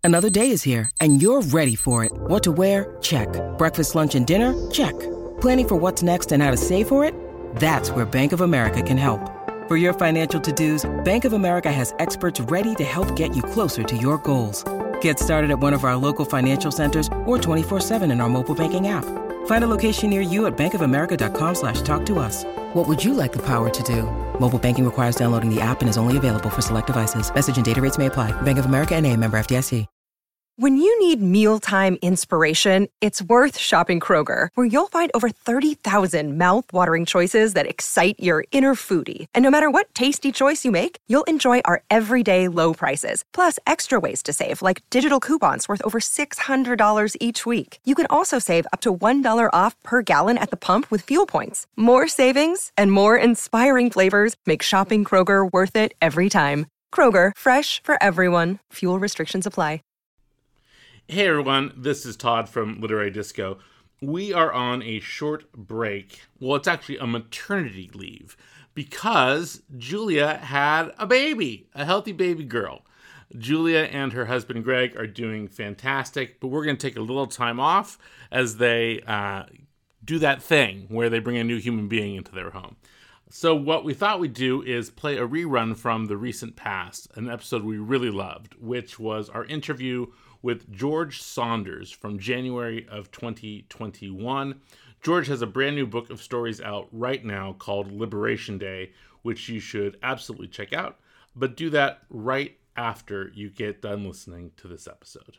Another day is here, and you're ready for it. What to wear? Check. Breakfast, lunch, and dinner? Check. Planning for what's next and how to save for it? That's where Bank of America can help. For your financial to-dos, Bank of America has experts ready to help get you closer to your goals. Get started at one of our local financial centers or 24/7 in our mobile banking app. Find a location near you at bankofamerica.com/talktous. What would you like the power to do? Mobile banking requires downloading the app and is only available for select devices. Message and data rates may apply. Bank of America N.A., member FDIC. When you need mealtime inspiration, it's worth shopping Kroger, where you'll find over 30,000 mouth-watering choices that excite your inner foodie. And no matter what tasty choice you make, you'll enjoy our everyday low prices, plus extra ways to save, like digital coupons worth over $600 each week. You can also save up to $1 off per gallon at the pump with fuel points. More savings and more inspiring flavors make shopping Kroger worth it every time. Kroger, fresh for everyone. Fuel restrictions apply. Hey everyone, this is Todd from Literary Disco. We are on a short break. Well, it's actually a maternity leave because Julia had a baby, a healthy baby girl. Julia and her husband Greg are doing fantastic, but we're going to take a little time off as they do that thing where they bring a new human being into their home. So what we thought we'd do is play a rerun from the recent past, an episode we really loved, which was our interview with George Saunders from January of 2021. George has a brand new book of stories out right now called Liberation Day, which you should absolutely check out, but do that right after you get done listening to this episode.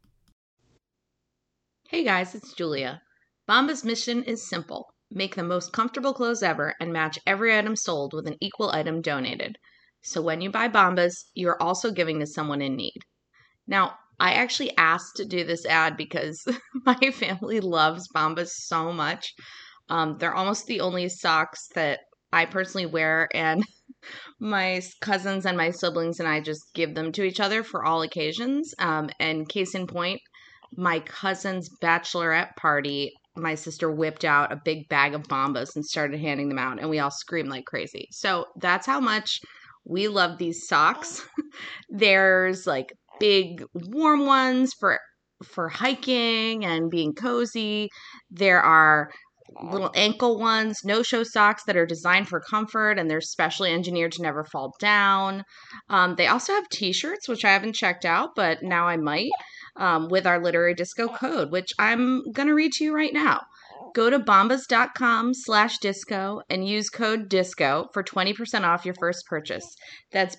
Hey guys, it's Julia. Bombas' mission is simple. Make the most comfortable clothes ever and match every item sold with an equal item donated. So when you buy Bombas, you're also giving to someone in need. Now, I actually asked to do this ad because my family loves Bombas so much. They're almost the only socks that I personally wear, and my cousins and my siblings and I just give them to each other for all occasions. And case in point, my cousin's bachelorette party, my sister whipped out a big bag of Bombas and started handing them out, and we all screamed like crazy. So that's how much we love these socks. There's like big warm ones for hiking and being cozy. There are little ankle ones, no-show socks that are designed for comfort, and they're specially engineered to never fall down. They also have t-shirts, which I haven't checked out, but now I might, with our Literary Disco code, which I'm going to read to you right now. Go to bombas.com/disco and use code DISCO for 20% off your first purchase. That's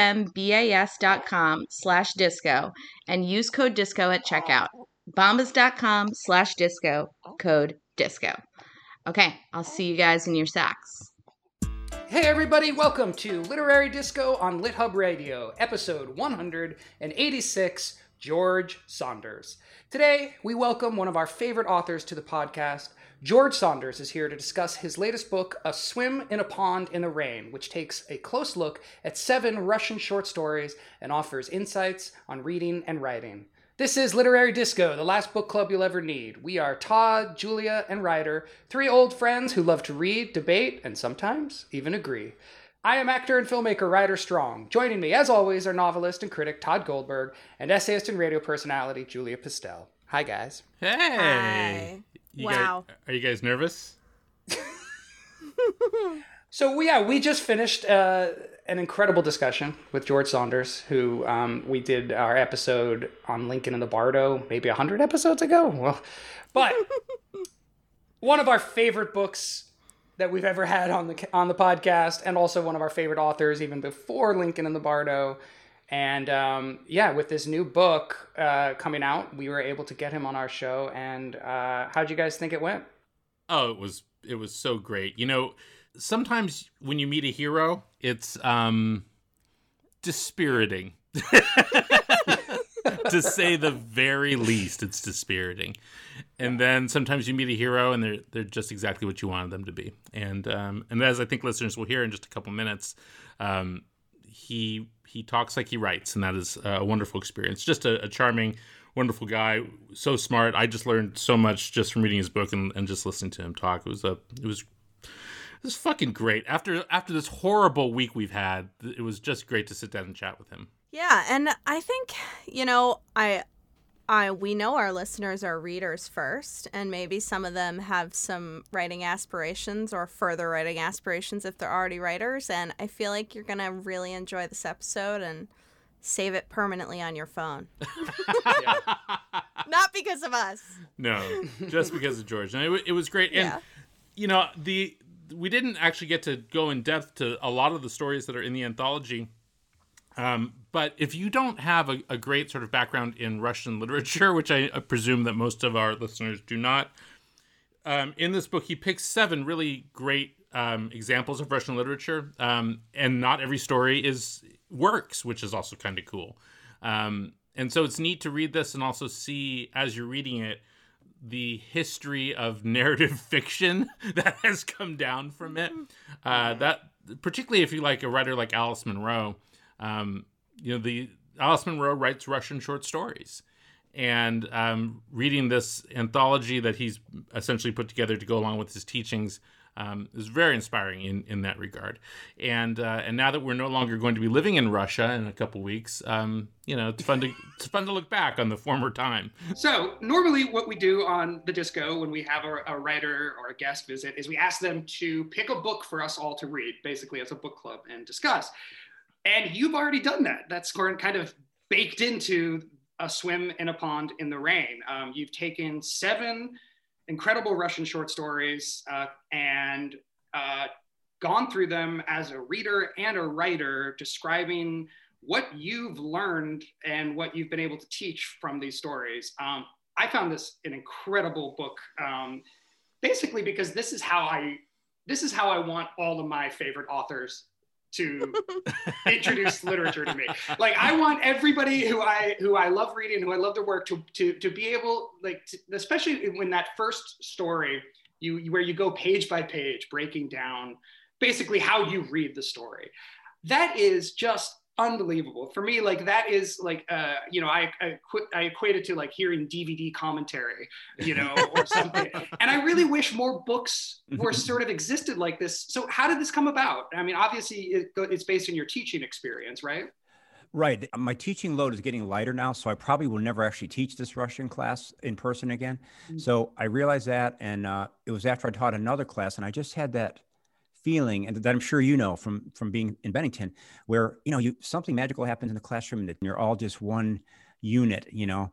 bombas.com/disco and use code DISCO at checkout. bombas.com/disco, code DISCO. Okay, I'll see you guys in your socks. Hey everybody, welcome to Literary Disco on LitHub Radio, episode 186, George Saunders. Today, we welcome one of our favorite authors to the podcast. George Saunders is here to discuss his latest book, A Swim in a Pond in the Rain, which takes a close look at 7 Russian short stories and offers insights on reading and writing. This is Literary Disco, the last book club you'll ever need. We are Todd, Julia, and Ryder, 3 old friends who love to read, debate, and sometimes even agree. I am actor and filmmaker Ryder Strong. Joining me, as always, are novelist and critic Todd Goldberg and essayist and radio personality Julia Pistel. Hi, guys. Hey! Hi. Wow. Are you guys nervous? So, we just finished an incredible discussion with George Saunders, who we did our episode on Lincoln and the Bardo maybe 100 episodes ago. Well, but one of our favorite books that we've ever had on the podcast, and also one of our favorite authors even before Lincoln and the Bardo. And with this new book coming out, we were able to get him on our show. And how'd you guys think it went? Oh, it was so great. You know, sometimes when you meet a hero, it's dispiriting. To say the very least, it's dispiriting. And then sometimes you meet a hero and they're just exactly what you wanted them to be. And as I think listeners will hear in just a couple minutes, he talks like he writes, and that is a wonderful experience. Just a charming, wonderful guy, so smart. I just learned so much just from reading his book and just listening to him talk. It was fucking great. After this horrible week we've had, it was just great to sit down and chat with him. Yeah, and I think, we know our listeners are readers first, and maybe some of them have some writing aspirations or further writing aspirations if they're already writers. And I feel like you're going to really enjoy this episode and save it permanently on your phone. Not because of us. No, just because of George. And it was great. And, we didn't actually get to go in depth to a lot of the stories that are in the anthology. But if you don't have a great sort of background in Russian literature, which I presume that most of our listeners do not, in this book, he picks 7 really great examples of Russian literature. And not every story works, which is also kind of cool. And so it's neat to read this and also see, as you're reading it, the history of narrative fiction that has come down from it. That particularly if you like a writer like Alice Munro. Alice Munro writes Russian short stories, and reading this anthology that he's essentially put together to go along with his teachings is very inspiring in that regard. And now that we're no longer going to be living in Russia in a couple weeks, it's fun to look back on the former time. So normally what we do on the Disco when we have a writer or a guest visit is we ask them to pick a book for us all to read, basically as a book club, and discuss. And you've already done that. That's kind of baked into A Swim in a Pond in the Rain. You've taken 7 incredible Russian short stories and gone through them as a reader and a writer, describing what you've learned and what you've been able to teach from these stories. I found this an incredible book, basically because this is how I want all of my favorite authors to introduce literature to me. Like, I want everybody who I love reading, who I love their work, to be able, especially when that first story, where you go page by page, breaking down basically how you read the story. That is just unbelievable for me. Like, that is like, I equate it to like hearing DVD commentary, or something. And I really wish more books were sort of existed like this. So how did this come about? I mean, obviously it's based on your teaching experience, right? Right. My teaching load is getting lighter now, so I probably will never actually teach this Russian class in person again. Mm-hmm. So I realized that, and it was after I taught another class, and I just had that feeling, and that I'm sure from being in Bennington, where something magical happens in the classroom, that you're all just one unit,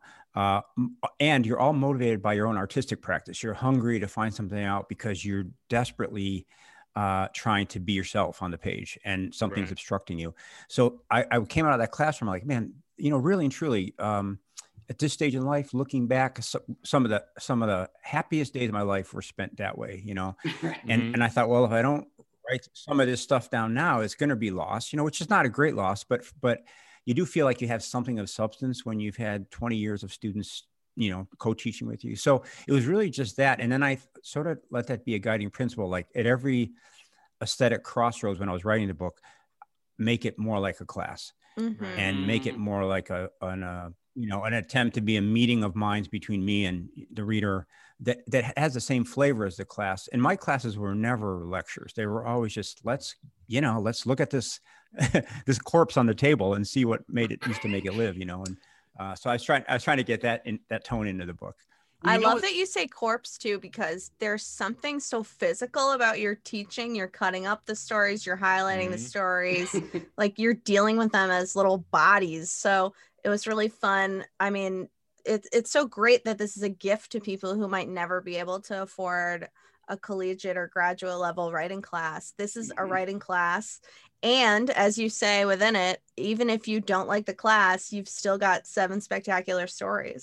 and you're all motivated by your own artistic practice. You're hungry to find something out because you're desperately trying to be yourself on the page, and something's obstructing you. So I came out of that classroom like, man, really and truly, at this stage in life, looking back, some of the happiest days of my life were spent that way, and I thought, well, if I don't write some of this stuff down now, it's going to be lost, which is not a great loss, but you do feel like you have something of substance when you've had 20 years of students, co-teaching with you. So it was really just that. And then I sort of let that be a guiding principle, like at every aesthetic crossroads when I was writing the book, make it more like a class, and make it more like an attempt to be a meeting of minds between me and the reader that has the same flavor as the class. And my classes were never lectures. They were always just, let's look at this, this corpse on the table and see what used to make it live, And so I was trying to get that tone into the book. I love that you say corpse too, because there's something so physical about your teaching. You're cutting up the stories, you're highlighting the stories, like you're dealing with them as little bodies. So it was really fun. I mean, it's so great that this is a gift to people who might never be able to afford a collegiate or graduate level writing class. This is a writing class. And as you say within it, even if you don't like the class, you've still got 7 spectacular stories.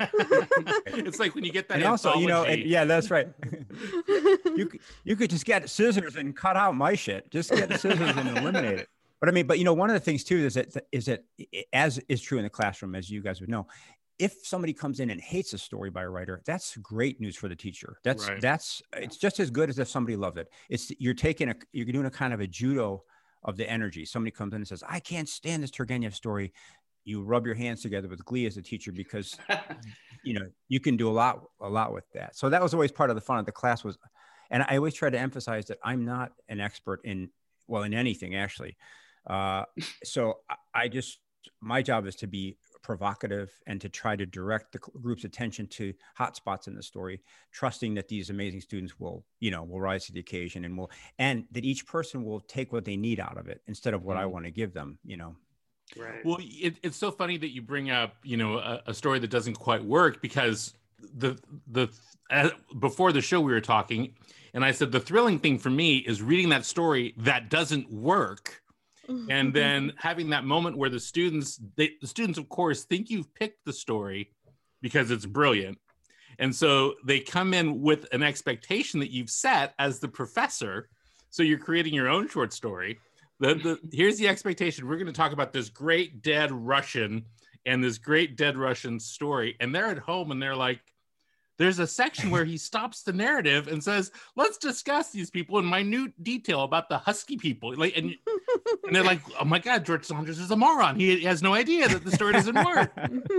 It's like when you get that. And also, yeah, that's right. You could just get scissors and cut out my shit. Just get the scissors and eliminate it. But one of the things too is that as is true in the classroom, as you guys would know, if somebody comes in and hates a story by a writer, that's great news for the teacher. It's just as good as if somebody loved it. You're doing a kind of a judo of the energy. Somebody comes in and says, I can't stand this Turgenev story. You rub your hands together with glee as a teacher, because you can do a lot with that. So that was always part of the fun of the class and I always try to emphasize that I'm not an expert in anything actually. So I just my job is to be provocative and to try to direct the group's attention to hot spots in the story, trusting that these amazing students will rise to the occasion and that each person will take what they need out of it instead of what I want to give them, Right. Well, it's so funny that you bring up, a story that doesn't quite work, because before the show we were talking, and I said the thrilling thing for me is reading that story that doesn't work, and then having that moment where the students, of course, think you've picked the story because it's brilliant, and so they come in with an expectation that you've set as the professor. So you're creating your own short story. Here's the expectation. We're going to talk about this great dead Russian and this great dead Russian story. And they're at home and they're like, there's a section where he stops the narrative and says, let's discuss these people in minute detail about the Husky people. And they're like, oh my God, George Saunders is a moron. He has no idea that the story doesn't work.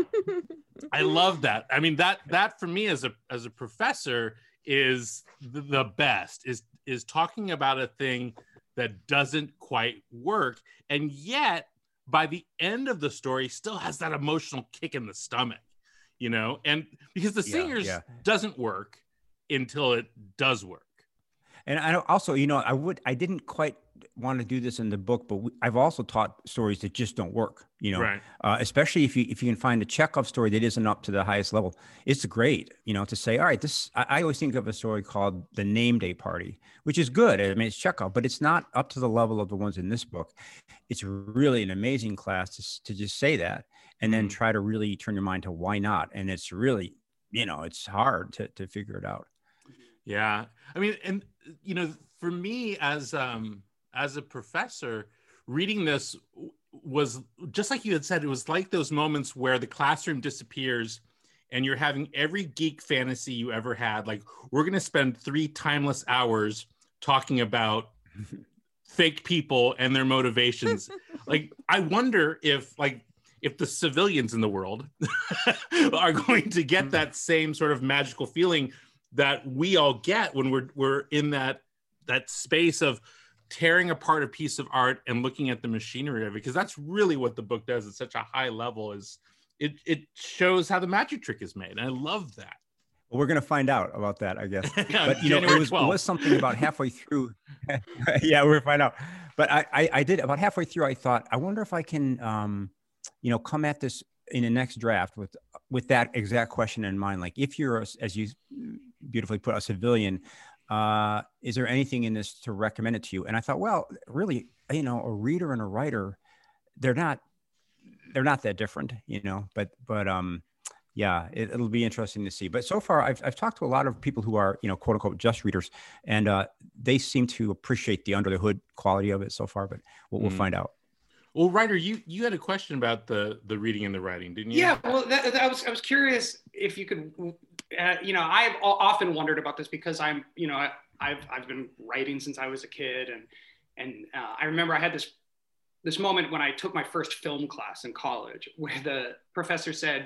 I love that. I mean, that for me as a professor is the best, is talking about a thing that doesn't quite work, and yet by the end of the story still has that emotional kick in the stomach, and because the Singers doesn't work until it does work. And I also, I didn't quite want to do this in the book, but I've also taught stories that just don't work, right. Especially if you can find a Chekhov story that isn't up to the highest level. It's great, to say, all right, I always think of a story called The Name Day Party, which is good. I mean, it's Chekhov, but it's not up to the level of the ones in this book. It's really an amazing class to just say that and then try to really turn your mind to why not. And it's really, it's hard to figure it out. Yeah. I mean, and, for me as a professor, reading this was just like you had said, it was like those moments where the classroom disappears and you're having every geek fantasy you ever had. Like, we're going to spend 3 timeless hours talking about fake people and their motivations. Like, I wonder if the civilians in the world are going to get that same sort of magical feeling that we all get when we're in that space of tearing apart a piece of art and looking at the machinery of it, because that's really what the book does at such a high level. Is it shows how the magic trick is made, and I love that. Well, we're going to find out about that, I guess. But it was something about halfway through. Yeah, we're going to find out. But I did about halfway through. I thought, I wonder if I can, come at this in the next draft with that exact question in mind. Like, if you're, as you beautifully put, a civilian, is there anything in this to recommend it to you? And I thought, well, really, a reader and a writer, they're not that different, but yeah, it'll be interesting to see. But so far I've talked to a lot of people who are, quote unquote, just readers, and they seem to appreciate the under the hood quality of it so far, but we'll find out. Well, Ryder, you had a question about the reading and the writing, didn't you? Yeah, well, I was curious if you could, I've often wondered about this because I've been writing since I was a kid, and I remember I had this moment when I took my first film class in college, where the professor said,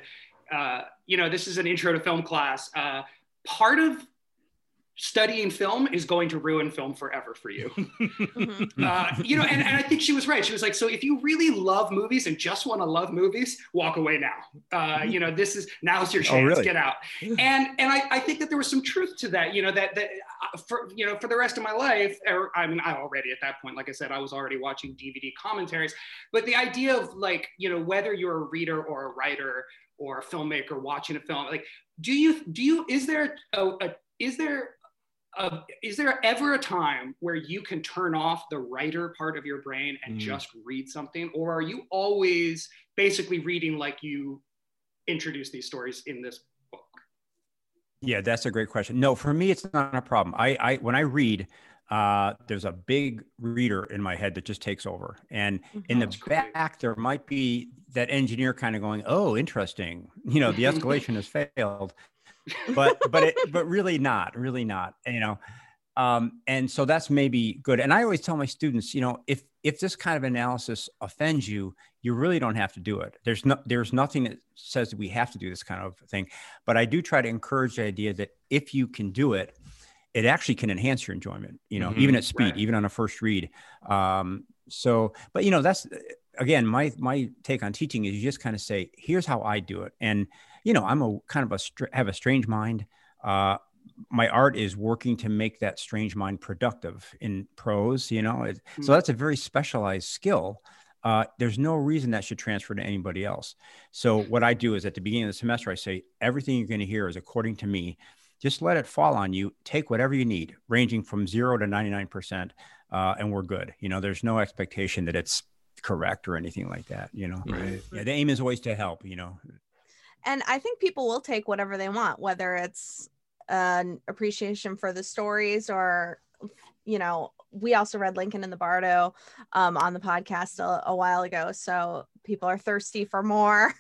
this is an intro to film class. Part of studying film is going to ruin film forever for you. And I think she was right. She was like, so if you really love movies and just want to love movies, walk away now. Now's your chance. Oh, really? Get out. And I think that there was some truth to that, that for the rest of my life, I already at that point, like I said, I was already watching DVD commentaries, but the idea of whether you're a reader or a writer or a filmmaker watching a film, like, is there ever a time where you can turn off the writer part of your brain and just read something? Or are you always basically reading like you introduce these stories in this book? Yeah, that's a great question. No, for me, it's not a problem. I when I read, there's a big reader in my head that just takes over. And in the back, there might be that engineer kind of going, oh, interesting. The escalation has failed. but really not, and so that's maybe good. And I always tell my students, if this kind of analysis offends you, you really don't have to do it. There's nothing that says that we have to do this kind of thing. But I do try to encourage the idea that if you can do it, it actually can enhance your enjoyment, even at speed, even on a first read. But that's again, my take on teaching is you just kind of say, here's how I do it. And, I'm have a strange mind. My art is working to make that strange mind productive in prose, so that's a very specialized skill. There's no reason that should transfer to anybody else. So what I do is at the beginning of the semester, I say, everything you're going to hear is according to me. Just let it fall on you. Take whatever you need, ranging from 0 to 99%, and we're good. There's no expectation that it's correct or anything like that. Right. Yeah, the aim is always to help. And I think people will take whatever they want, whether it's an appreciation for the stories or, we also read Lincoln in the Bardo on the podcast a while ago. So people are thirsty for more.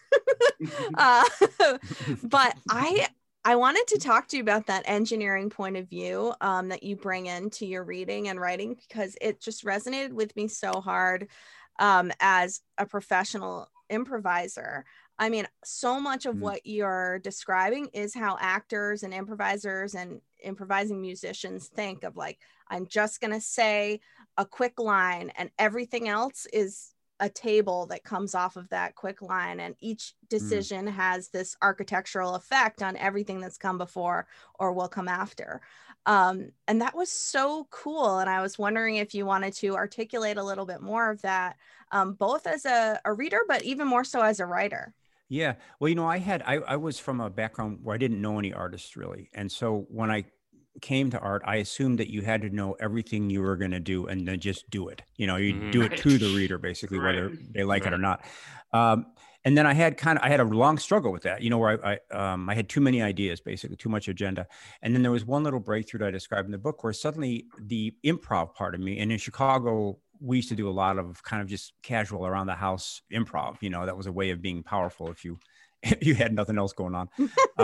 But I wanted to talk to you about that engineering point of view that you bring into your reading and writing, because it just resonated with me so hard as a professional improviser. I mean, so much of what you're describing is how actors and improvisers and improvising musicians think of, like, I'm just going to say a quick line and everything else is a table that comes off of that quick line. And each decision has this architectural effect on everything that's come before or will come after. And that was so cool. And I was wondering if you wanted to articulate a little bit more of that, both as a reader, but even more so as a writer. Yeah. Well, I was from a background where I didn't know any artists really. And so when I came to art, I assumed that you had to know everything you were going to do and then just do it. You do it to the reader, basically, whether they like it or not. And then I had a long struggle with that, where I had too many ideas, basically too much agenda. And then there was one little breakthrough that I described in the book where suddenly the improv part of me, and in Chicago, we used to do a lot of kind of just casual around the house improv. That was a way of being powerful if you had nothing else going on.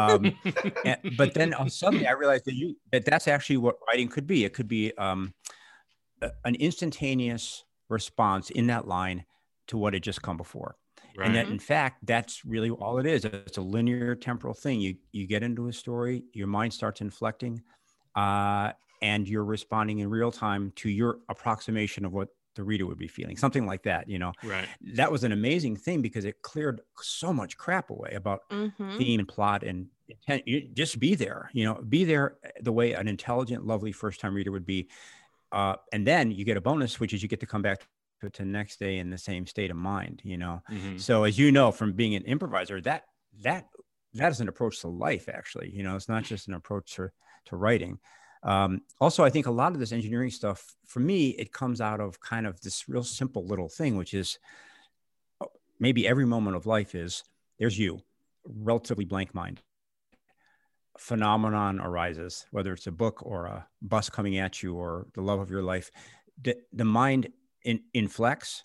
But then suddenly I realized that's actually what writing could be. It could be an instantaneous response in that line to what had just come before. Right. And that, in fact, that's really all it is. It's a linear temporal thing. You get into a story, your mind starts inflecting, and you're responding in real time to your approximation of what the reader would be feeling, something like that. Right. That was an amazing thing because it cleared so much crap away about theme and plot and intent. You just be there, be there the way an intelligent, lovely first-time reader would be. And then you get a bonus, which is you get to come back to the next day in the same state of mind, So as you know, from being an improviser, that is an approach to life, actually. It's not just an approach to writing. Also, I think a lot of this engineering stuff, for me, it comes out of kind of this real simple little thing, which is maybe every moment of life there's you, relatively blank mind. Phenomenon arises, whether it's a book or a bus coming at you or the love of your life. The mind inflects.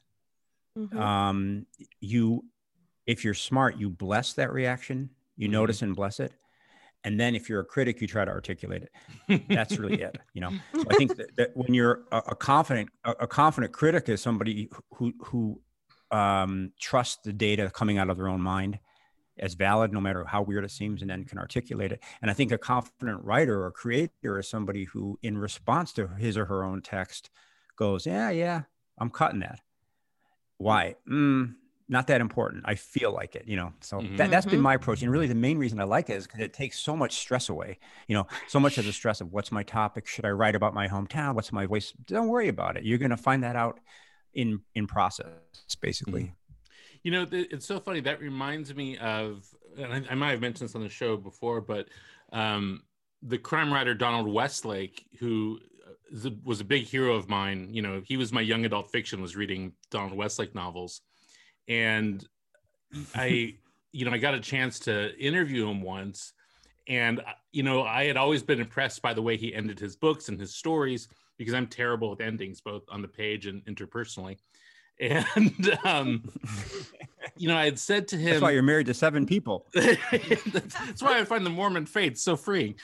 If you're smart, you bless that reaction, you notice and bless it. And then if you're a critic, you try to articulate it. That's really it. So I think that when you're a confident critic is somebody who trusts the data coming out of their own mind as valid, no matter how weird it seems, and then can articulate it. And I think a confident writer or creator is somebody who, in response to his or her own text, goes, yeah, I'm cutting that. Why? Not that important. I feel like it, so that's been my approach. And really the main reason I like it is because it takes so much stress away, so much of the stress of what's my topic. Should I write about my hometown? What's my voice? Don't worry about it. You're going to find that out in process, basically. It's so funny. That reminds me of, and I might have mentioned this on the show before, but the crime writer Donald Westlake, who was a big hero of mine. He was my young adult fiction, was reading Donald Westlake novels. And I got a chance to interview him once. And, I had always been impressed by the way he ended his books and his stories, because I'm terrible with endings, both on the page and interpersonally. And, I had said to him... That's why you're married to 7 people. That's why I find the Mormon faith so freeing.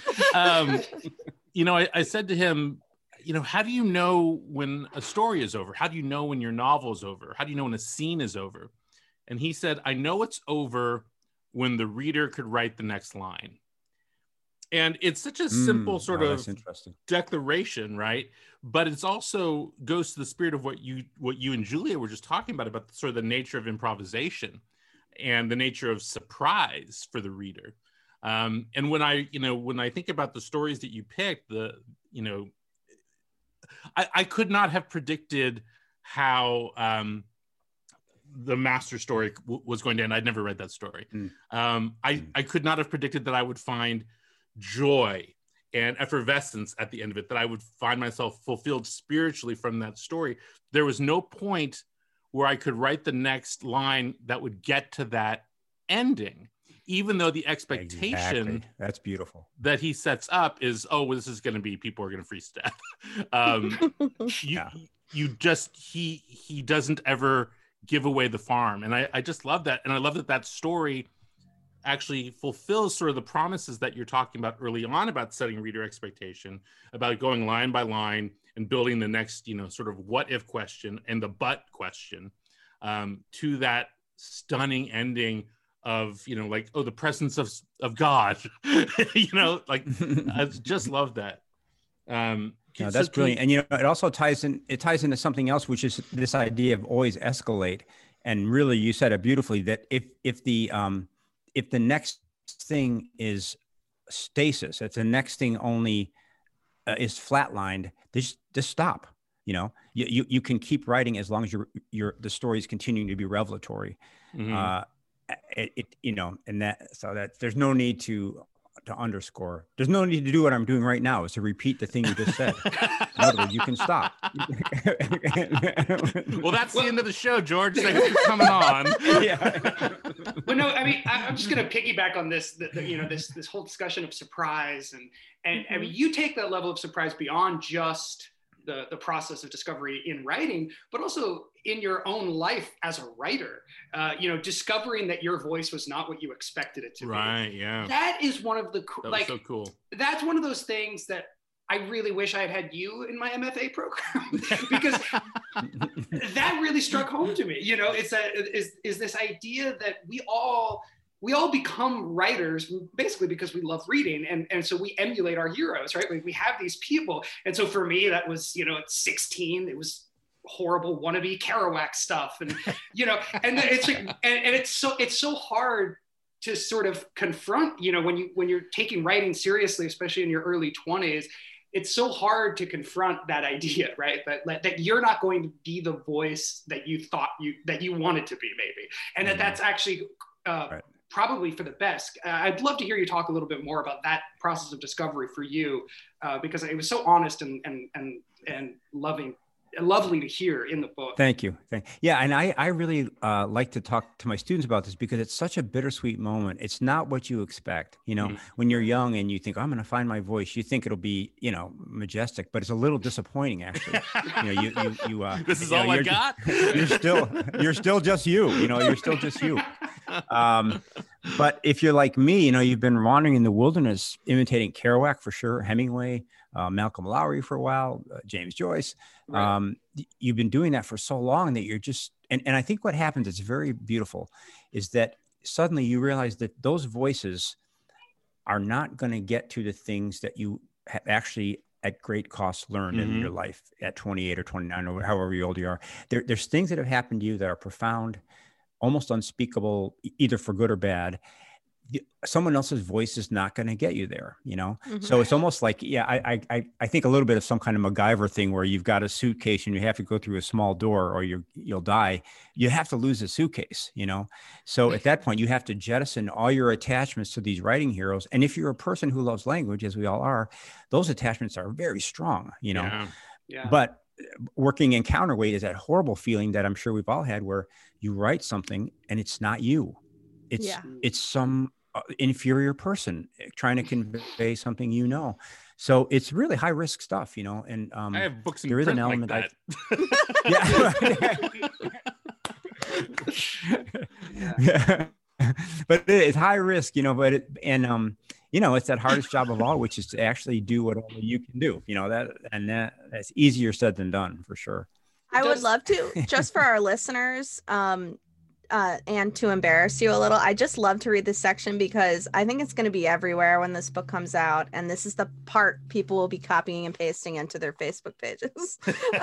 I said to him, how do you know when a story is over? How do you know when your novel is over? How do you know when a scene is over? And he said, I know it's over when the reader could write the next line. And it's such a simple sort of interesting declaration, right? But it's also goes to the spirit of what you and Julia were just talking about sort of the nature of improvisation and the nature of surprise for the reader. And when I think about the stories that you picked, I could not have predicted how the master story was going to end. I'd never read that story. I could not have predicted that I would find joy and effervescence at the end of it, that I would find myself fulfilled spiritually from that story. There was no point where I could write the next line that would get to that ending, even though the expectation that's beautiful that he sets up is, oh, well, this is going to be people are going to freeze to death. He doesn't ever give away the farm. And I just love that. And I love that story actually fulfills sort of the promises that you're talking about early on about setting reader expectation, about going line by line and building the next, sort of what if question and the but question to that stunning ending of, the presence of God, I just love that. No, that's brilliant. And, it also ties into something else, which is this idea of always escalate. And really, you said it beautifully, that if the next thing is stasis, if the next thing only is flatlined, just stop. You can keep writing as long as the story is continuing to be revelatory. Mm-hmm. That there's no need to underscore. There's no need to do what I'm doing right now, is to repeat the thing you just said. In other words, you can stop. Well, that's the end of the show, George. Thanks for coming on. Yeah. Well, no, I mean, I'm just going to piggyback on this. This whole discussion of surprise, and I mean, you take that level of surprise beyond just the process of discovery in writing, but also in your own life as a writer, discovering that your voice was not what you expected it to be. Right. Yeah. That is one of the, so cool. That's one of those things that I really wish I had you in my MFA program, because that really struck home to me. It's this idea that we all become writers basically because we love reading. And so we emulate our heroes, right? We have these people. And so for me, that was, at 16, it was horrible wannabe Kerouac stuff. And, and it's like, and it's so hard to sort of confront, when you're taking writing seriously, especially in your early 20s, it's so hard to confront that idea, right? That you're not going to be the voice that you thought that you wanted to be, maybe. And that's actually, right. Probably for the best. I'd love to hear you talk a little bit more about that process of discovery for you, because it was so honest and lovely to hear in the book. Thank you. Yeah, and I really like to talk to my students about this because it's such a bittersweet moment. It's not what you expect. When you're young and you think, I'm going to find my voice, you think it'll be, majestic, but it's a little disappointing, actually. This is all I got. You're still just you. You're still just you. But if you're like me, you've been wandering in the wilderness, imitating Kerouac for sure, Hemingway, Malcolm Lowry for a while, James Joyce. Right. You've been doing that for so long that you're just, and I think what happens, it's very beautiful, is that suddenly you realize that those voices are not going to get to the things that you have actually at great cost learned in your life at 28 or 29 or however old you are. There's things that have happened to you that are profound, almost unspeakable, either for good or bad. Someone else's voice is not going to get you there, Mm-hmm. So it's almost like, I think a little bit of some kind of MacGyver thing where you've got a suitcase and you have to go through a small door or you'll die. You have to lose a suitcase, So at that point, you have to jettison all your attachments to these writing heroes. And if you're a person who loves language, as we all are, those attachments are very strong, Yeah. But working in counterweight is that horrible feeling that I'm sure we've all had, where you write something and it's not you. It's some inferior person trying to convey something, So it's really high risk stuff, and I have books in there is print an element like that. Yeah. But it's high risk, but it's that hardest job of all, which is to actually do what only you can do, that's easier said than done, for sure. I would love to, just for our listeners, and to embarrass you a little, I just love to read this section because I think it's going to be everywhere when this book comes out. And this is the part people will be copying and pasting into their Facebook pages.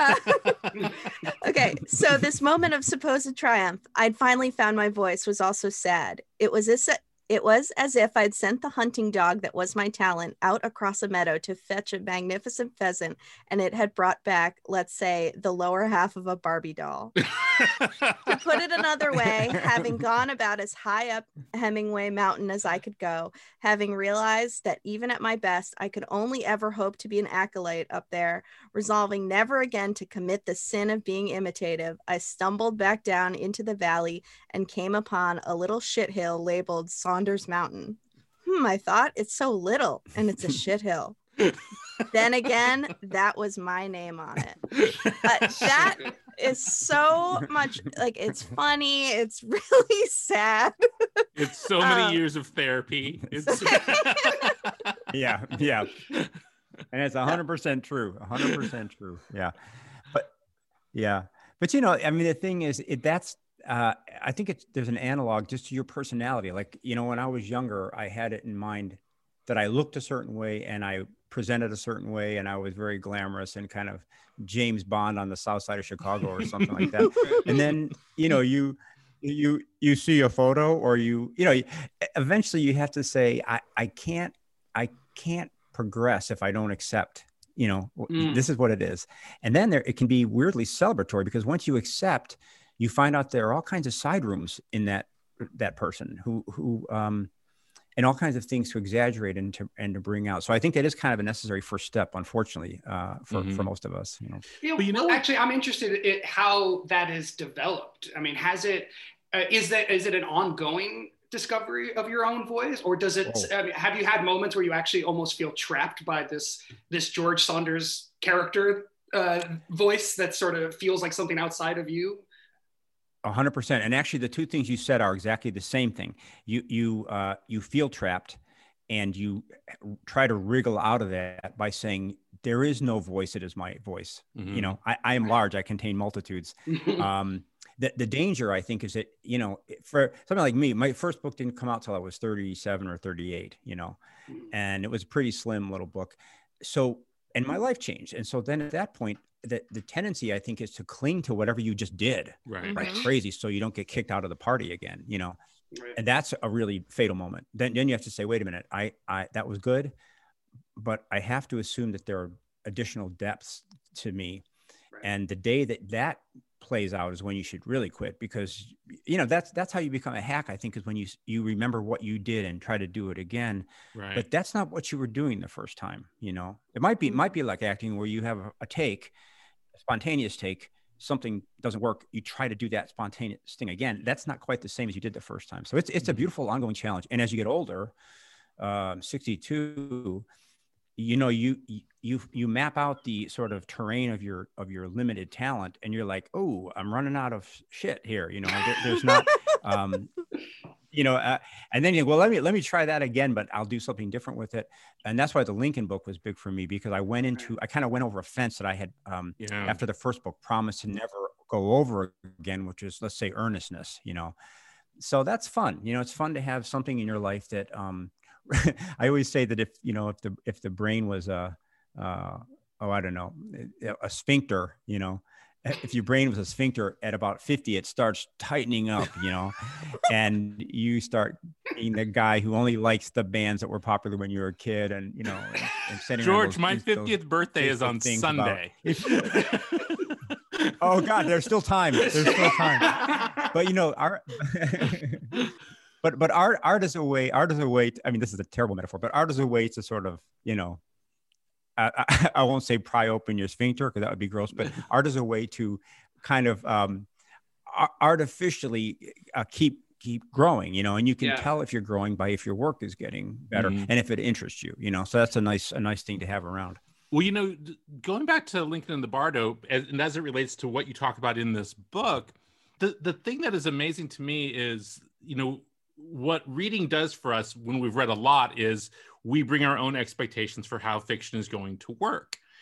Okay, so this moment of supposed triumph, I'd finally found my voice, was also sad. It was as if I'd sent the hunting dog that was my talent out across a meadow to fetch a magnificent pheasant, and it had brought back, let's say, the lower half of a Barbie doll. To put it another way, having gone about as high up Hemingway Mountain as I could go, having realized that even at my best, I could only ever hope to be an acolyte up there, resolving never again to commit the sin of being imitative, I stumbled back down into the valley and came upon a little shithill labeled Saunders Mountain. I thought, it's so little and it's a shithill. Then again, that was my name on it. That is so much, like, it's funny. It's really sad. It's so many years of therapy. It's yeah. And it's 100% true. 100% true. Yeah. But you know, I mean, the thing is, I think there's an analog just to your personality. Like, you know, when I was younger, I had it in mind that I looked a certain way and I presented a certain way, and I was very glamorous and kind of James Bond on the south side of Chicago or something like that. And then, you know, you see a photo, or you know, eventually you have to say, I can't progress if I don't accept, you know, this is what it is. And then it can be weirdly celebratory, because once you accept, you find out there are all kinds of side rooms in that person who and all kinds of things to exaggerate and to bring out. So I think that is kind of a necessary first step, unfortunately, for most of us. You know. But you know, actually, I'm interested in how that is developed. I mean, has it is it an ongoing discovery of your own voice, or does it? I mean, have you had moments where you actually almost feel trapped by this George Saunders character voice that sort of feels like something outside of you? 100%. And actually, the two things you said are exactly the same thing. You feel trapped, and you try to wriggle out of that by saying, there is no voice. It is my voice. Mm-hmm. You know, I am large. I contain multitudes. The danger, I think, is that, you know, for something like me, my first book didn't come out till I was 37 or 38, you know, and it was a pretty slim little book. So, and my life changed. And so then at that point, the tendency, I think, is to cling to whatever you just did, right? Crazy, so you don't get kicked out of the party again, you know. Right. And that's a really fatal moment. Then you have to say, wait a minute, I that was good, but I have to assume that there are additional depths to me. Right. And the day that plays out is when you should really quit, because, you know, that's how you become a hack, I think, is when you remember what you did and try to do it again. Right. But that's not what you were doing the first time, you know. It might be like acting, where you have a spontaneous take, something doesn't work, you try to do that spontaneous thing again. That's not quite the same as you did the first time. So it's a beautiful ongoing challenge. And as you get older, 62, you know, you map out the sort of terrain of your limited talent, and you're like, oh, I'm running out of shit here. You know, there's not, you know, and then you go, well, let me try that again, but I'll do something different with it. And that's why the Lincoln book was big for me, because I kind of went over a fence that I had, after the first book, promised to never go over again, which is, let's say, earnestness, you know. So that's fun. You know, it's fun to have something in your life that, I always say that if the brain was I don't know, a sphincter, you know, if your brain was a sphincter at about 50, it starts tightening up, you know, and you start being the guy who only likes the bands that were popular when you were a kid, and, you know, and George, my 50th birthday is on Sunday. Oh God, there's still time. But, you know, But art is a way. I mean, this is a terrible metaphor, but art is a way to sort of, you know, I won't say pry open your sphincter, because that would be gross. But art is a way to kind of artificially keep growing, you know. And you can tell if you're growing by if your work is getting better, and if it interests you, you know. So that's a nice thing to have around. Well, you know, going back to Lincoln and the Bardo, and as it relates to what you talk about in this book, the thing that is amazing to me is, you know, what reading does for us when we've read a lot is we bring our own expectations for how fiction is going to work.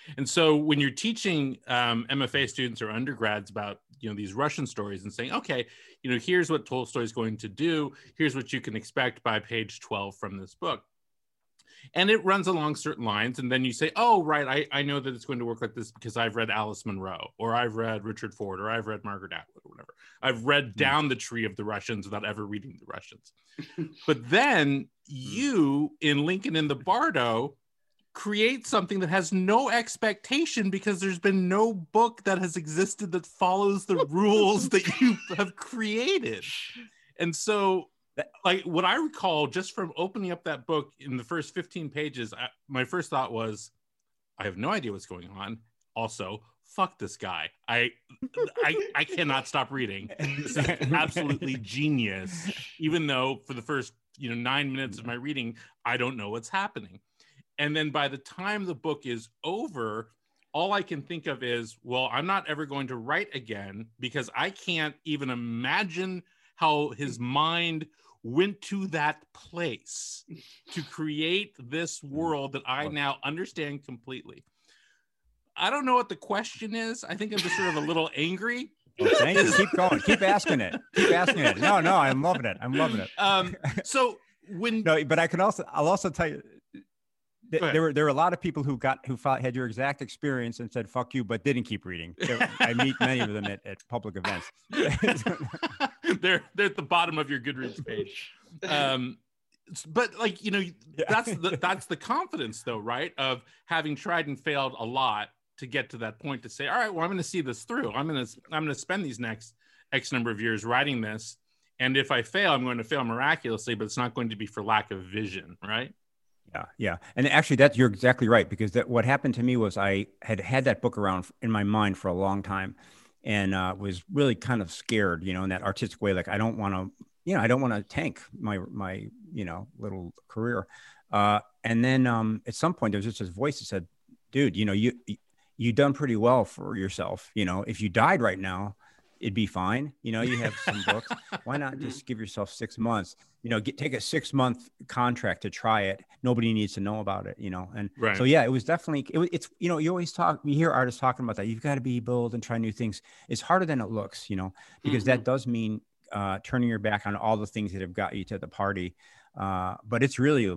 And so when you're teaching MFA students or undergrads about, these Russian stories and saying, okay, here's what Tolstoy is going to do. Here's what you can expect by page 12 from this book. And it runs along certain lines. And then you say, oh, right, I know that it's going to work like this because I've read Alice Munro, or I've read Richard Ford, or I've read Margaret Atwood, or whatever. I've read down the tree of the Russians without ever reading the Russians. But then you, in Lincoln in the Bardo, create something that has no expectation because there's been no book that has existed that follows the rules that you have created. And so, like, what I recall just from opening up that book in the first 15 pages, my first thought was, I have no idea what's going on. Also, fuck this guy. I cannot stop reading. This is absolutely genius. Even though for the first 9 minutes of my reading, I don't know what's happening. And then by the time the book is over, all I can think of is, well, I'm not ever going to write again because I can't even imagine how his mind went to that place to create this world that I now understand completely. I don't know what the question is. I think I'm just sort of a little angry. Well, thank you. Keep going. Keep asking it. Keep asking it. No, I'm loving it. I'm loving it. So when but I'll also tell you, there were a lot of people who had your exact experience and said "fuck you," but didn't keep reading. I meet many of them at public events. they're at the bottom of your Goodreads page. But like that's the confidence though, right? Of having tried and failed a lot to get to that point to say, all right, well, I'm going to see this through. I'm going to spend these next X number of years writing this, and if I fail, I'm going to fail miraculously, but it's not going to be for lack of vision, right? Yeah. And actually you're exactly right, because what happened to me was I had that book around in my mind for a long time and was really kind of scared, in that artistic way. Like, I don't want to tank my little career. And then at some point there was just this voice that said, dude, you've done pretty well for yourself. If you died right now, it'd be fine. You have some books. Why not just give yourself 6 months? Take a 6-month contract to try it. Nobody needs to know about it. And right. So yeah, it was definitely. It's you always you hear artists talking about that. You've got to be bold and try new things. It's harder than it looks. Because that does mean turning your back on all the things that have got you to the party. But it's really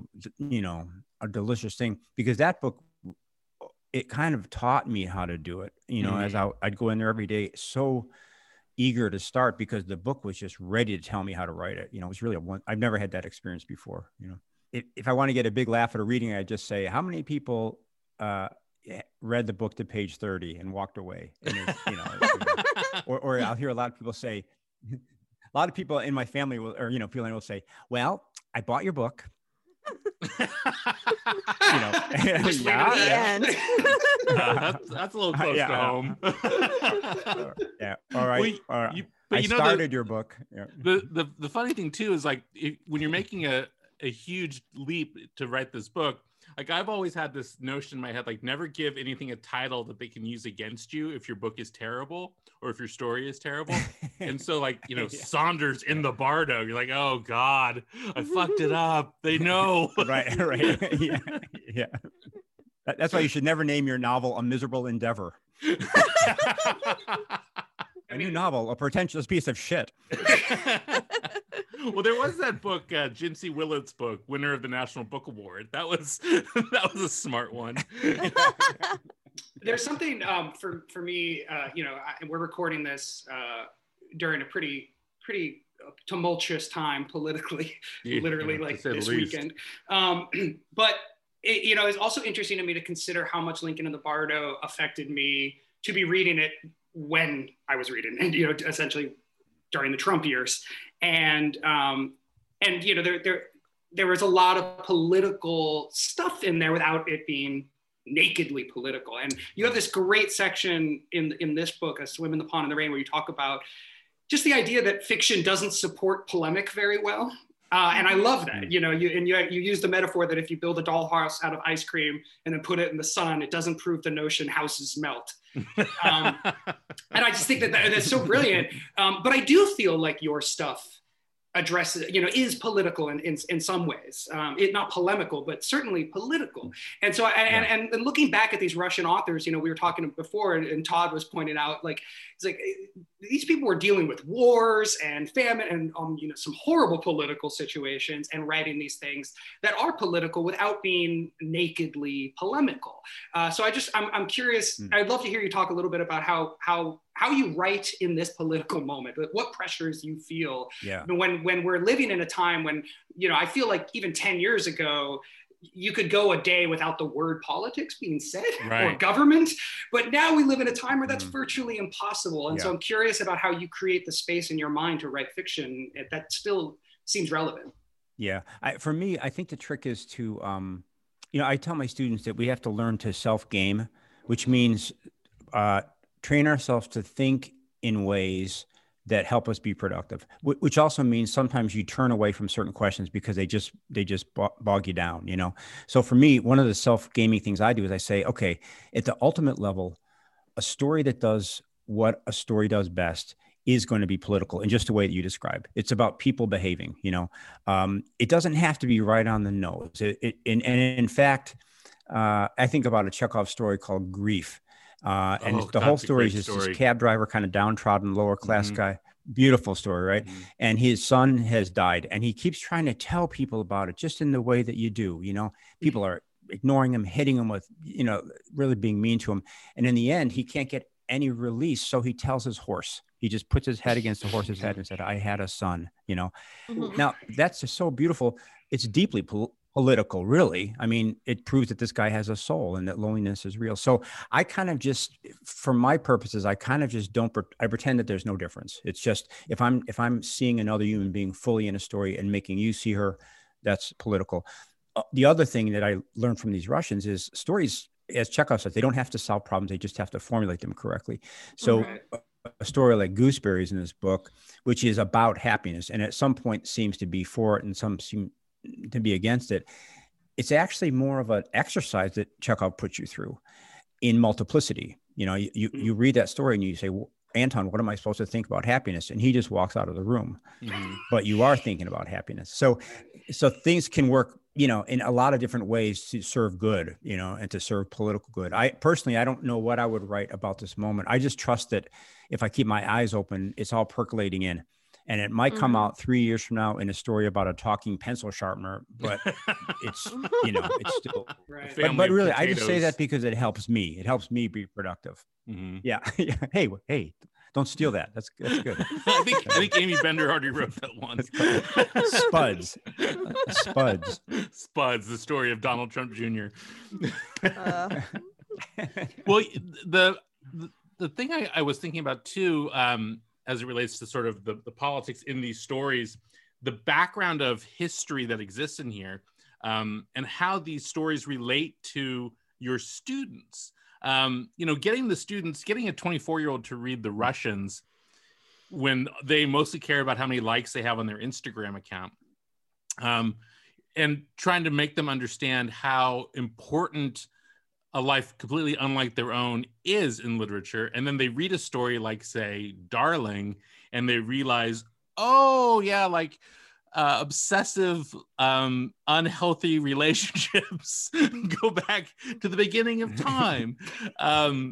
a delicious thing, because that book, it kind of taught me how to do it. As I'd go in there every day, so eager to start, because the book was just ready to tell me how to write it. It was really I've never had that experience before. If I want to get a big laugh at a reading, I just say, how many people read the book to page 30 and walked away? And or I'll hear a lot of people say, a lot of people in my family will say, well, I bought your book. That's a little close to home. Yeah. All right. I started your book. Yeah. The funny thing too is, like, when you're making a huge leap to write this book, like, I've always had this notion in my head, like, never give anything a title that they can use against you if your book is terrible or if your story is terrible. And so, like, Saunders in the Bardo, you're like, oh God, I fucked it up. They know. Right. Yeah. That's why you should never name your novel A Miserable Endeavor. A new novel, a pretentious piece of shit. Well, there was that book, Jinsey Willard's book, winner of the National Book Award. That was a smart one. There's something for me, we're recording this during a pretty tumultuous time politically, literally, like this weekend. But it's also interesting to me to consider how much Lincoln in the Bardo affected me to be reading it when I was reading, and essentially during the Trump years, and there was a lot of political stuff in there without it being nakedly political. And you have this great section in this book, A Swim in the Pond in the Rain, where you talk about just the idea that fiction doesn't support polemic very well. And I love that, you use the metaphor that if you build a dollhouse out of ice cream and then put it in the sun, it doesn't prove the notion houses melt. And I just think that that's so brilliant. But I do feel like your stuff addresses, is political in some ways. It not polemical, but certainly political. And so, and looking back at these Russian authors, we were talking before, and Todd was pointing out, like, it's like these people were dealing with wars and famine and some horrible political situations, and writing these things that are political without being nakedly polemical. So I'm curious. I'd love to hear you talk a little bit about how you write in this political moment, what pressures you feel when we're living in a time when, I feel like even 10 years ago, you could go a day without the word politics being said or government, but now we live in a time where that's virtually impossible. And so I'm curious about how you create the space in your mind to write fiction that still seems relevant. Yeah. For me, I think the trick is to, I tell my students that we have to learn to self-game, which means train ourselves to think in ways that help us be productive, which also means sometimes you turn away from certain questions because they just bog you down, So for me, one of the self-gaming things I do is I say, okay, at the ultimate level, a story that does what a story does best is going to be political in just the way that you described. It's about people behaving, it doesn't have to be right on the nose. And in fact, I think about a Chekhov story called Grief. And the whole story is just this cab driver, kind of downtrodden, lower class guy. Beautiful story, right? And his son has died, and he keeps trying to tell people about it just in the way that you do. People are ignoring him, hitting him with, really being mean to him. And in the end, he can't get any release. So he tells his horse. He just puts his head against the horse's head and said, "I had a son," Now, that's just so beautiful. It's deeply political, really. I mean, it proves that this guy has a soul and that loneliness is real. So I kind of just, for my purposes, I kind of just I pretend that there's no difference. It's just, if I'm seeing another human being fully in a story and making you see her, that's political. The other thing that I learned from these Russians is stories, as Chekhov says, they don't have to solve problems. They just have to formulate them correctly. So a story like Gooseberries in this book, which is about happiness, and at some point seems to be for it and some seem to be against it. It's actually more of an exercise that Chekhov puts you through in multiplicity. You read that story and you say, well, Anton, what am I supposed to think about happiness? And he just walks out of the room, but you are thinking about happiness. So things can work, in a lot of different ways to serve good, and to serve political good. I don't know what I would write about this moment. I just trust that if I keep my eyes open, it's all percolating in. And it might come out 3 years from now in a story about a talking pencil sharpener, but it's still, but really, I just say that because it helps me. It helps me be productive. Yeah. Hey, don't steal that. That's good. I think Amy Bender already wrote that one. Spuds, the story of Donald Trump Jr. Well, the thing I was thinking about too, as it relates to sort of the politics in these stories, the background of history that exists in here, and how these stories relate to your students. Getting a 24-year-old to read The Russians when they mostly care about how many likes they have on their Instagram account, and trying to make them understand how important a life completely unlike their own is in literature. And then they read a story like, say, Darling, and they realize, oh yeah, like obsessive, unhealthy relationships go back to the beginning of time. I'm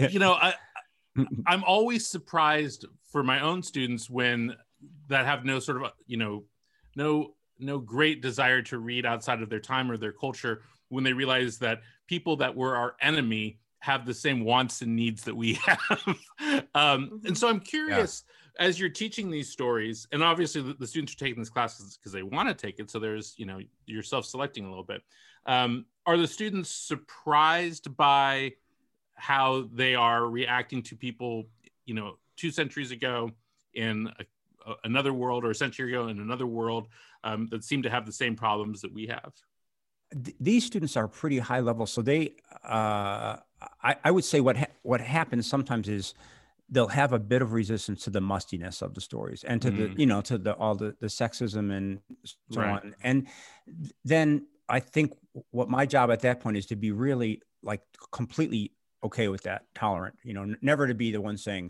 always surprised for my own students that have no sort of, no great desire to read outside of their time or their culture, when they realize that people that were our enemy have the same wants and needs that we have. And so I'm curious, as you're teaching these stories, and obviously the students are taking this class because they want to take it, so there's, you're self-selecting a little bit. Are the students surprised by how they are reacting to people, 2 centuries ago in another world, or a century ago in another world, that seem to have the same problems that we have? These students are pretty high level. So they, I would say what happens sometimes is they'll have a bit of resistance to the mustiness of the stories and to the, all the sexism and so on. And then I think what my job at that point is to be really like completely okay with that, tolerant, never to be the one saying,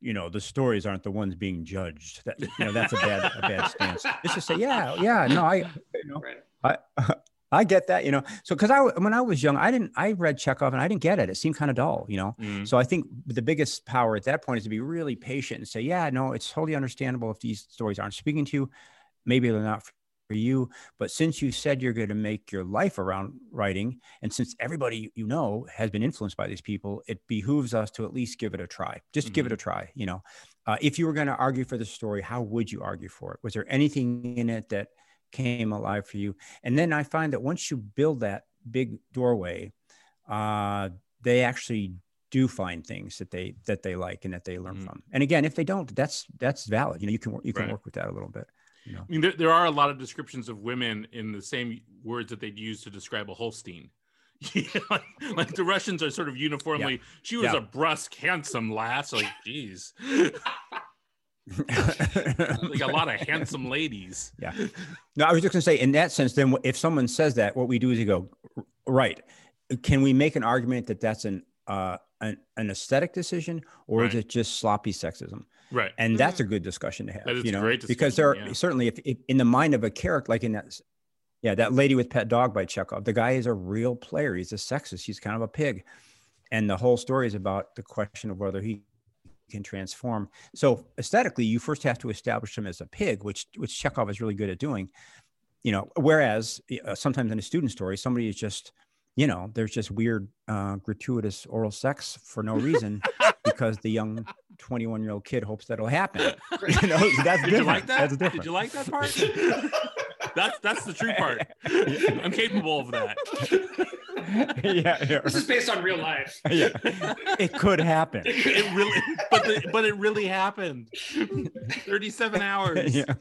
the stories aren't the ones being judged. That, that's a bad stance. Just to say, no, Right. I get that, So, because when I was young, I read Chekhov and I didn't get it. It seemed kind of dull, So I think the biggest power at that point is to be really patient and say, yeah, no, it's totally understandable if these stories aren't speaking to you. Maybe they're not for you. But since you said you're going to make your life around writing, and since everybody has been influenced by these people, it behooves us to at least give it a try. Just give it a try. If you were going to argue for the story, how would you argue for it? Was there anything in it that came alive for you? And then I find that once you build that big doorway, they actually do find things that they like and that they learn from. And again, if they don't, that's valid. You can work with that a little bit. I mean, there are a lot of descriptions of women in the same words that they'd use to describe a Holstein. like the Russians are sort of uniformly. She was a brusque, handsome lass. Like, geez. Like a lot of handsome ladies. Yeah. No, I was just going to say, in that sense, then if someone says that, what we do is you go, right. Can we make an argument that that's an aesthetic decision, or is it just sloppy sexism? Right. And that's a good discussion to have. That is a great discussion, because there are certainly, if in the mind of a character, like in that Lady with Pet Dog by Chekhov, the guy is a real player. He's a sexist. He's kind of a pig. And the whole story is about the question of whether he can transform. So aesthetically, you first have to establish him as a pig, which Chekhov is really good at doing. Whereas sometimes in a student story, somebody is just, there's just weird, gratuitous oral sex for no reason because the young 21-year-old kid hopes that'll happen. That's different. Did you like that? That's different. Did you like that part? That's the true part. I'm capable of that. Yeah. This is based on real life. Yeah. It could happen. It really, but it really happened. 37 hours. Yeah.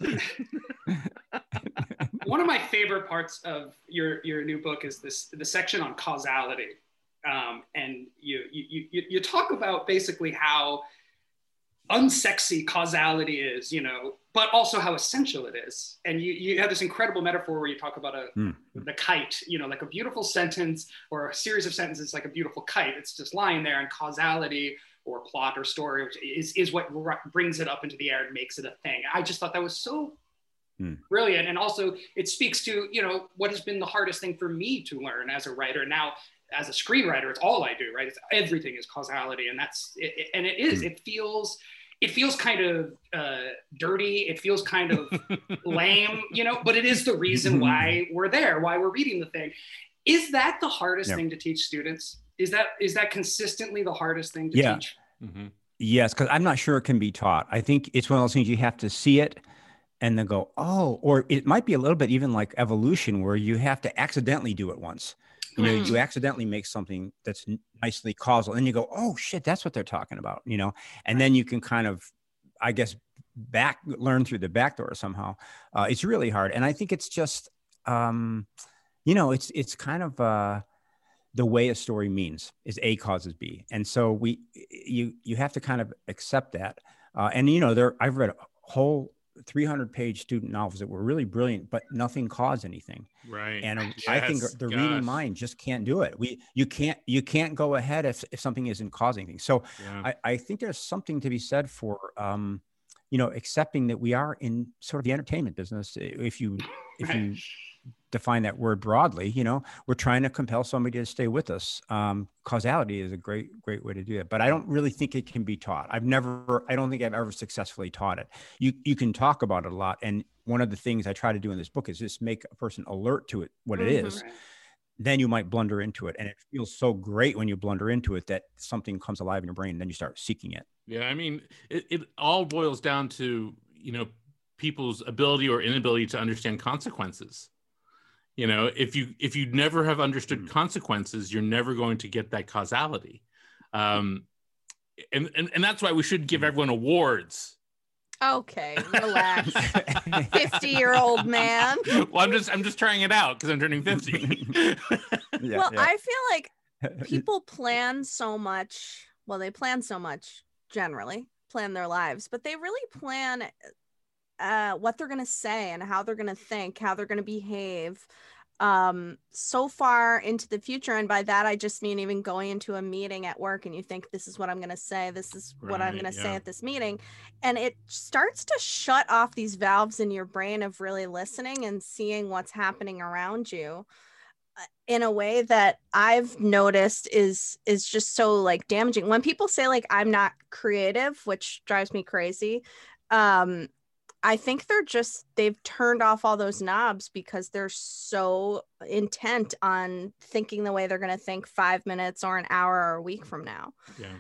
One of my favorite parts of your new book is the section on causality, and you talk about basically how unsexy causality is, but also how essential it is. And you have this incredible metaphor where you talk about the kite, like a beautiful sentence or a series of sentences like a beautiful kite. It's just lying there, and causality or plot or story is what brings it up into the air and makes it a thing. I just thought that was so brilliant. And also it speaks to, what has been the hardest thing for me to learn as a writer. Now, as a screenwriter, it's all I do, right? Everything is causality. And it feels kind of dirty. It feels kind of lame, but it is the reason why we're there, why we're reading the thing. Is that the hardest thing to teach students? Is that consistently the hardest thing to teach? Mm-hmm. Yes, because I'm not sure it can be taught. I think it's one of those things you have to see it and then go, oh, or it might be a little bit even like evolution where you have to accidentally do it once. You accidentally make something that's nicely causal and you go, oh shit, that's what they're talking about, and then you can kind of, I guess, learn through the back door somehow. It's really hard. And I think it's just, it's kind of the way a story means is A causes B. And so you have to kind of accept that. I've read a whole 300-page student novels that were really brilliant, but nothing caused anything. Right. And I think the reading mind just can't do it. You can't go ahead if something isn't causing things. So I think there's something to be said for, accepting that we are in sort of the entertainment business. If you define that word broadly, we're trying to compel somebody to stay with us. Causality is a great way to do it, but I don't really think it can be taught. I don't think I've ever successfully taught it. You can talk about it a lot. And one of the things I try to do in this book is just make a person alert to it, what it is. Then you might blunder into it. And it feels so great when you blunder into it that something comes alive in your brain and then you start seeking it. Yeah. I mean, it all boils down to, people's ability or inability to understand consequences. If you never have understood consequences, you're never going to get that causality. And that's why we should give everyone awards. Okay, relax. 50-year-old man. Well, I'm just trying it out because I'm turning 50. I feel like people plan so much. Well, they plan so much generally, plan their lives, but they really plan what they're going to say and how they're going to think, how they're going to behave so far into the future. And by that, I just mean even going into a meeting at work and you think, this is what I'm going to say. This is what I'm going to say at this meeting. And it starts to shut off these valves in your brain of really listening and seeing what's happening around you in a way that I've noticed is just so like damaging. When people say like, I'm not creative, which drives me crazy. I think they've turned off all those knobs because they're so intent on thinking the way they're going to think 5 minutes or an hour or a week from now.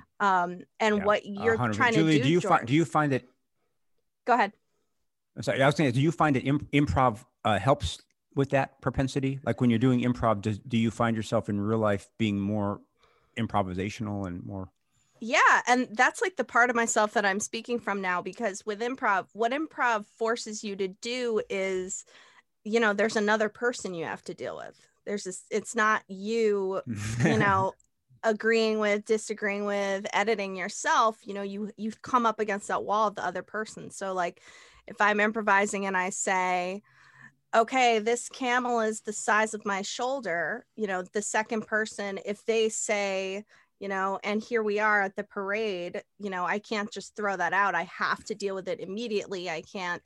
What you're trying Julie, to do, do you find that? Go ahead. I'm sorry. I was saying, do you find that improv helps with that propensity? Like when you're doing improv, do you find yourself in real life being more improvisational and more? Yeah. And that's like the part of myself that I'm speaking from now, because with improv, what improv forces you to do is, there's another person you have to deal with. It's not you, agreeing with, disagreeing with, editing yourself, you've come up against that wall of the other person. So like if I'm improvising and I say, okay, this camel is the size of my shoulder, the second person, if they say, and here we are at the parade, I can't just throw that out. I have to deal with it immediately. I can't,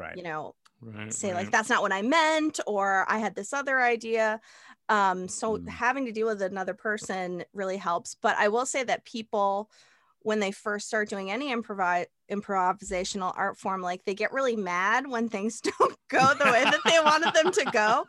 say like, that's not what I meant, or I had this other idea. Having to deal with another person really helps. But I will say that people, when they first start doing any improvisational art form, like they get really mad when things don't go the way that they wanted them to go.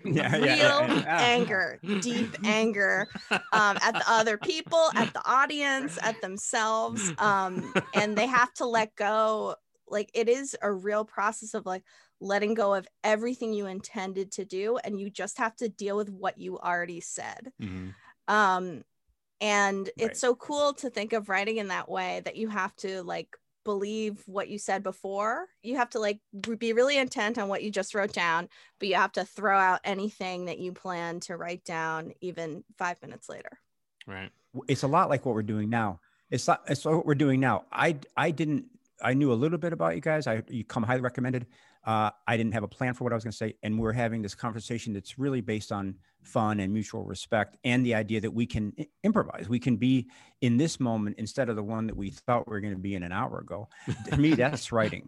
Anger, deep anger at the other people, at the audience, at themselves. And they have to let go. Like it is a real process of like letting go of everything you intended to do. And you just have to deal with what you already said. And it's so cool to think of writing in that way, that you have to like believe what you said before. You have to like be really intent on what you just wrote down, but you have to throw out anything that you plan to write down even 5 minutes later. Right. It's a lot like what we're doing now. It's what we're doing now. I knew a little bit about you guys. You come highly recommended. I didn't have a plan for what I was going to say. And we're having this conversation that's really based on fun and mutual respect and the idea that we can improvise. We can be in this moment instead of the one that we thought we were going to be in an hour ago. To me, that's writing.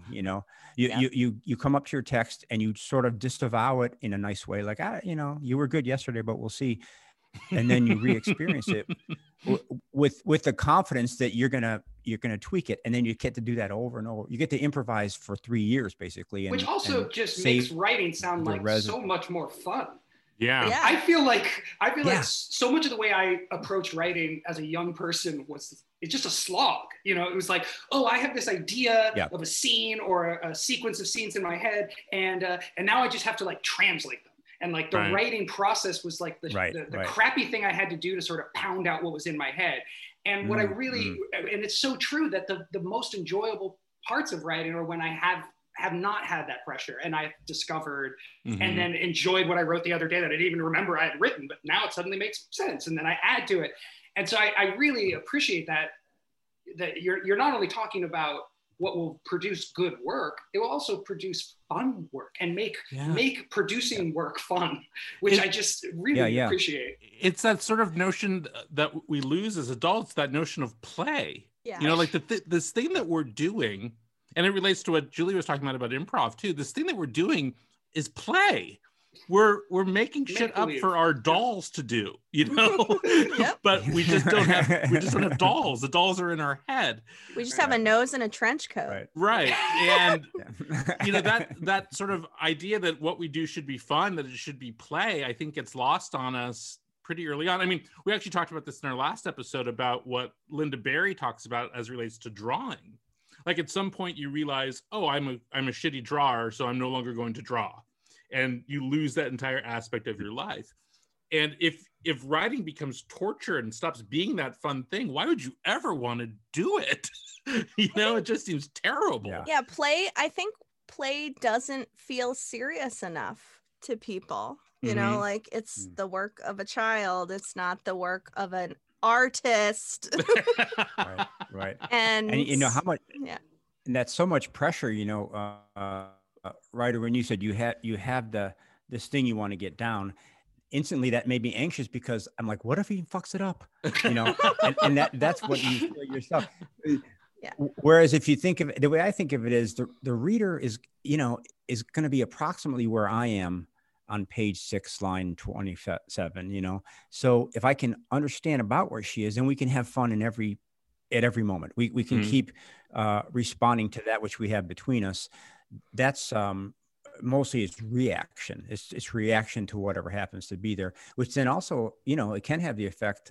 You come up to your text and you sort of disavow it in a nice way. Like, you were good yesterday, but we'll see. And then you re-experience it with the confidence that you're gonna tweak it, and then you get to do that over and over. You get to improvise for 3 years basically, which also just makes writing sound like so much more fun. Yeah. I feel like so much of the way I approach writing as a young person it's just a slog. It was like, oh, I have this idea of a scene or a sequence of scenes in my head, and now I just have to like translate them. And like the writing process was like the crappy thing I had to do to sort of pound out what was in my head. And what I really, and it's so true that the most enjoyable parts of writing are when I have not had that pressure, and I've discovered and then enjoyed what I wrote the other day that I didn't even remember I had written, but now it suddenly makes sense. And then I add to it. And so I really appreciate that you're not only talking about what will produce good work, it will also produce fun work and make producing work fun, which I just really appreciate. It's that sort of notion that we lose as adults, that notion of play. Yeah. Like this thing that we're doing, and it relates to what Julie was talking about improv too. This thing that we're doing is play. We're making shit up for our dolls to do, but we just don't have dolls. The dolls are in our head. We just have a nose and a trench coat. Right. And that sort of idea that what we do should be fun, that it should be play, I think gets lost on us pretty early on. I mean, we actually talked about this in our last episode about what Linda Barry talks about as relates to drawing. Like at some point you realize, oh, I'm a shitty drawer, so I'm no longer going to draw. And you lose that entire aspect of your life. And if writing becomes torture and stops being that fun thing, why would you ever want to do it? It just seems terrible. Yeah, I think play doesn't feel serious enough to people. Like it's the work of a child. It's not the work of an artist. Right. And how much, and that's so much pressure, Ryder, when you said you have the this thing you want to get down. Instantly that made me anxious because I'm like, what if he fucks it up? You know, and that's what you feel yourself. Yeah. Whereas if you think of it, the way I think of it is the reader is, you know, is going to be approximately where I am on page 6, line 27, you know? So if I can understand about where she is, then we can have fun at every moment. We can keep responding to that which we have between us. That's, mostly it's reaction. It's reaction to whatever happens to be there, which then also, you know, it can have the effect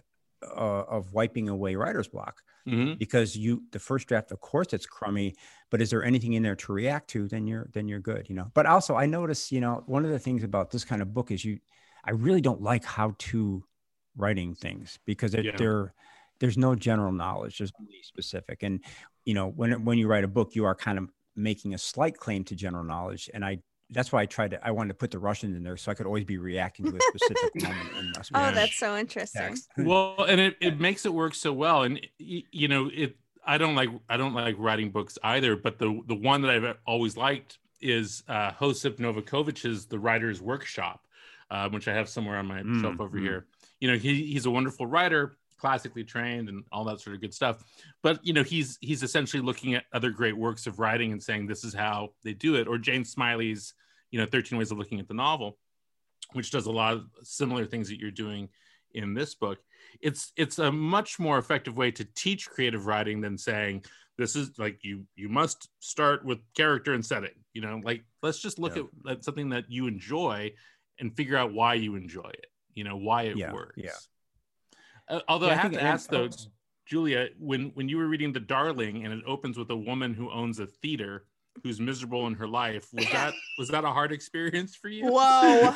of wiping away writer's block, because the first draft, of course, it's crummy, but is there anything in there to react to? Then you're good, you know. But also, I notice, you know, one of the things about this kind of book is I really don't like how-to writing things because there's no general knowledge. There's only specific, and you know, when you write a book, you are kind of making a slight claim to general knowledge, and that's why I wanted to put the Russians in there so I could always be reacting to a specific moment. Oh, that's so interesting. Text. Well, and it makes it work so well. And you know, I don't like writing books either, but the one that I've always liked is Josip Novakovic's The Writer's Workshop, which I have somewhere on my shelf over here. You know, he's a wonderful writer, classically trained and all that sort of good stuff. But, you know, he's essentially looking at other great works of writing and saying, this is how they do it. Or Jane Smiley's, you know, 13 Ways of Looking at the Novel, which does a lot of similar things that you're doing in this book. It's a much more effective way to teach creative writing than saying, this is like, you must start with character and setting, you know, like, let's just look at something that you enjoy and figure out why you enjoy it, you know, why it works. Yeah. Although I have to ask though, Julia, when you were reading The Darling and it opens with a woman who owns a theater who's miserable in her life, was that a hard experience for you? Whoa.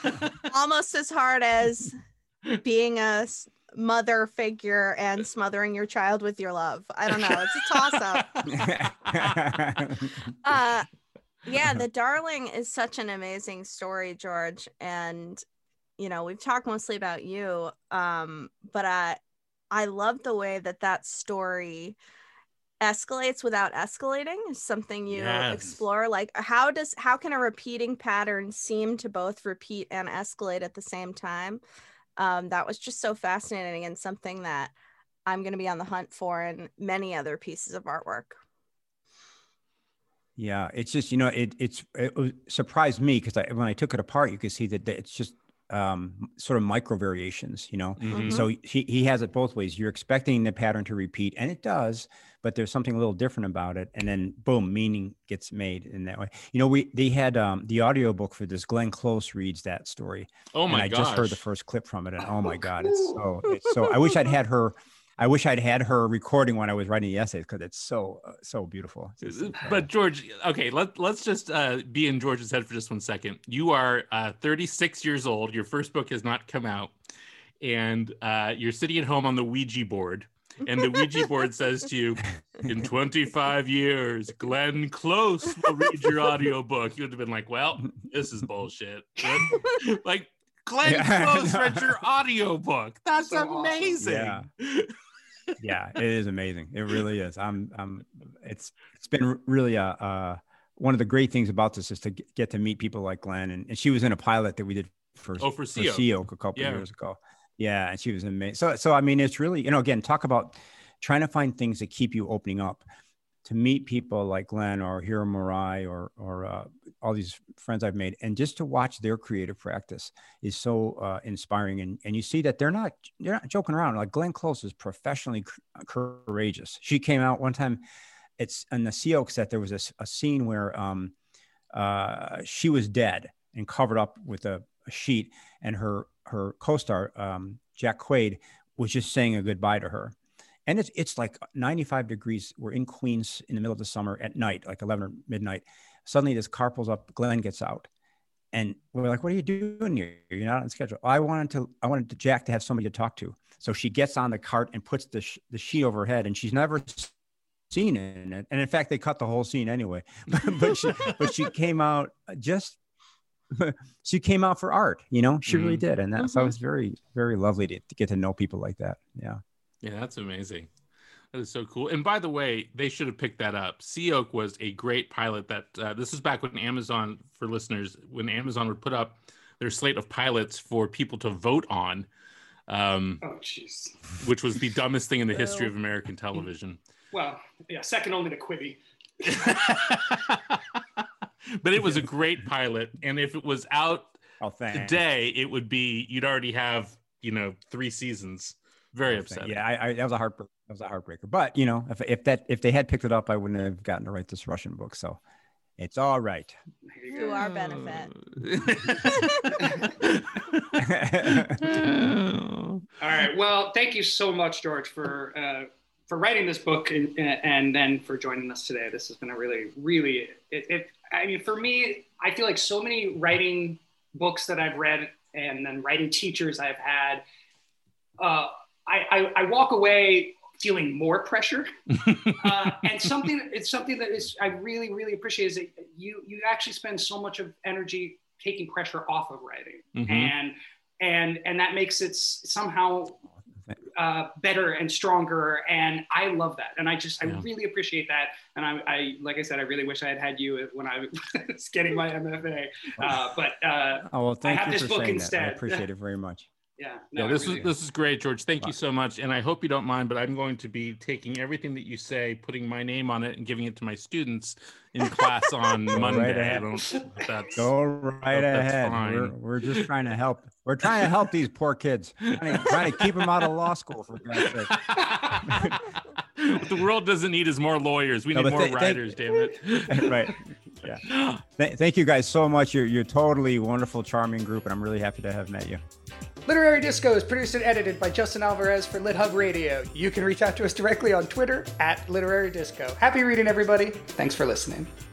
Almost as hard as being a mother figure and smothering your child with your love. I don't know. It's a toss-up. Yeah, The Darling is such an amazing story, George. And you know, we've talked mostly about you, but I love the way that story escalates without escalating. Is something you explore. Like, how can a repeating pattern seem to both repeat and escalate at the same time? That was just so fascinating and something that I'm going to be on the hunt for in many other pieces of artwork. Yeah, it's just, you know, it surprised me because when I took it apart, you could see that it's just sort of micro variations, you know. So he has it both ways. You're expecting the pattern to repeat, and it does, but there's something a little different about it, and then boom, meaning gets made in that way. You know, they had the audiobook for this. Glenn Close reads that story. Oh my gosh. I just heard the first clip from it, and oh my God, it's so I wish I'd had her recording when I was writing the essays because it's so beautiful. But George, okay, let's just be in George's head for just 1 second. You are 36 years old. Your first book has not come out, and you're sitting at home on the Ouija board, and the Ouija board says to you, "In 25 years, Glenn Close will read your audiobook." You would have been like, "Well, this is bullshit." Like, Glenn Close read your audiobook. That's so amazing. Awesome. Yeah, it is amazing. It really is. It's been really one of the great things about this is to get to meet people like Glenn, and she was in a pilot that we did for Seoke a couple of years ago. Yeah, and she was amazing. So I mean, it's really, you know, again, talk about trying to find things that keep you opening up. To meet people like Glenn or Hiro Murai or all these friends I've made, and just to watch their creative practice is so inspiring. And you see that they're not joking around. Like Glenn Close is professionally courageous. She came out one time. It's on the Seoke set. There was a scene where she was dead and covered up with a sheet, and her co-star Jack Quaid was just saying a goodbye to her. And it's like 95 degrees. We're in Queens in the middle of the summer at night, like 11 or midnight. Suddenly this car pulls up, Glenn gets out. And we're like, what are you doing here? You're not on schedule. I wanted Jack to have somebody to talk to. So she gets on the cart and puts the sheet over her head, and she's never seen it in it. And in fact, they cut the whole scene anyway. but she came out she came out for art, you know, she really did. And so it was very, very lovely to get to know people like that. Yeah. Yeah, that's amazing. That is so cool. And by the way, they should have picked that up. Sea Oak was a great pilot that this was back when Amazon, for listeners, when Amazon would put up their slate of pilots for people to vote on. Jeez. Which was the dumbest thing in the history of American television. Well, yeah, second only to Quibi. But it was a great pilot. And if it was out today, it would be, you'd already have, 3 seasons. Very upsetting. Yeah, that was a heartbreaker. But if they had picked it up, I wouldn't have gotten to write this Russian book. So it's all right. To our benefit. All right. Well, thank you so much, George, for writing this book and then for joining us today. This has been a really, really. For me, I feel like so many writing books that I've read and then writing teachers I've had. I walk away feeling more pressure, and something that is I really, really appreciate is that you actually spend so much of energy taking pressure off of writing, and that makes it somehow better and stronger, and I love that, and I really appreciate that, and I like I said, I really wish I had you when I was getting my MFA, but thank I have you this for book saying instead. That. I appreciate it very much. This is great, George. Thank you so much. And I hope you don't mind, but I'm going to be taking everything that you say, putting my name on it, and giving it to my students in class on Monday. Go right ahead. We're just trying to help. We're trying to help these poor kids. Trying to keep them out of law school, for God's sake. What the world doesn't need is more lawyers. We need more writers, damn it. Right. Yeah. Thank you guys so much. You're totally wonderful, charming group, and I'm really happy to have met you. Literary Disco is produced and edited by Justin Alvarez for LitHub Radio. You can reach out to us directly on Twitter @Literary Disco. Happy reading, everybody. Thanks for listening.